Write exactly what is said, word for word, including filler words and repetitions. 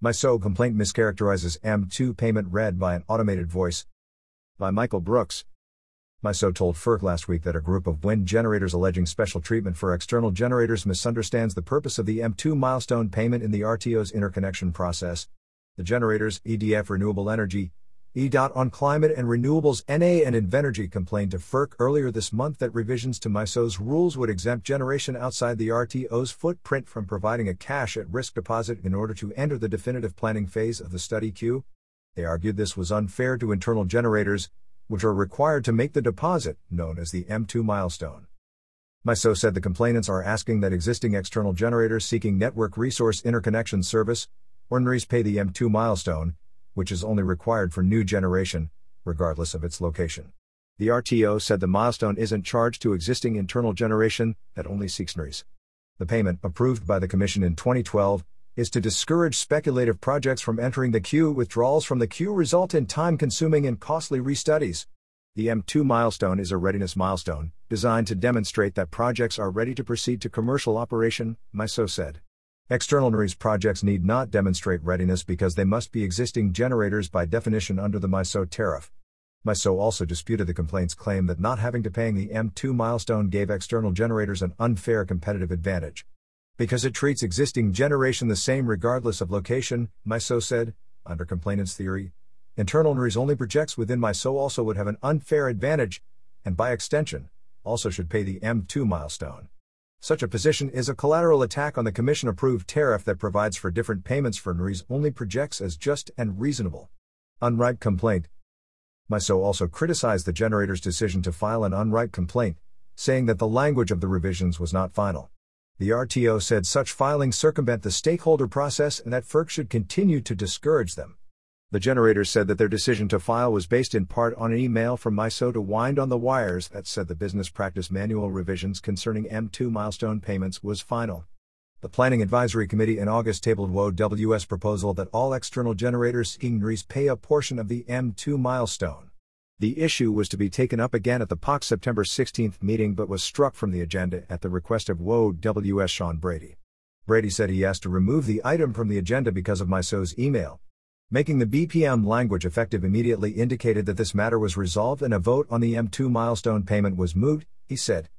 MISO complaint mischaracterizes M two payment read by an automated voice. By Michael Brooks. MISO told F E R C last week that a group of wind generators alleging special treatment for external generators misunderstands the purpose of the M two milestone payment in the R T O's interconnection process. The generators, E D F Renewable Energy, E D O T on Climate and Renewables N A and Invenergy complained to F E R C earlier this month that revisions to MISO's rules would exempt generation outside the R T O's footprint from providing a cash-at-risk deposit in order to enter the definitive planning phase of the study queue. They argued this was unfair to internal generators, which are required to make the deposit, known as the M two milestone. MISO said the complainants are asking that existing external generators seeking Network Resource Interconnection Service, or N R E S, pay the M two milestone, which is only required for new generation, regardless of its location. The R T O said the milestone isn't charged to existing internal generation, that only seeks N R E S. The payment, approved by the Commission in twenty twelve, is to discourage speculative projects from entering the queue. Withdrawals from the queue result in time-consuming and costly restudies. The M two milestone is a readiness milestone, designed to demonstrate that projects are ready to proceed to commercial operation, MISO said. External N R E S projects need not demonstrate readiness because they must be existing generators by definition under the MISO tariff. MISO also disputed the complaint's claim that not having to paying the M two milestone gave external generators an unfair competitive advantage. Because it treats existing generation the same regardless of location, MISO said, under complainant's theory, internal N R E S only projects within MISO also would have an unfair advantage, and by extension, also should pay the M two milestone. Such a position is a collateral attack on the Commission-approved tariff that provides for different payments for N R E S only projects as just and reasonable. Unripe complaint. MISO also criticized the generator's decision to file an unripe complaint, saying that the language of the revisions was not final. The R T O said such filings circumvent the stakeholder process and that F E R C should continue to discourage them. The generators said that their decision to file was based in part on an email from MISO to Wind on the Wires that said the business practice manual revisions concerning M two milestone payments was final. The Planning Advisory Committee in August tabled W O W's proposal that all external generators seeking N R E S pay a portion of the M two milestone. The issue was to be taken up again at the P O C's September sixteenth meeting but was struck from the agenda at the request of W O W's Sean Brady. Brady said he asked to remove the item from the agenda because of MISO's email. Making the B P M language effective immediately indicated that this matter was resolved and a vote on the M two milestone payment was moot, he said.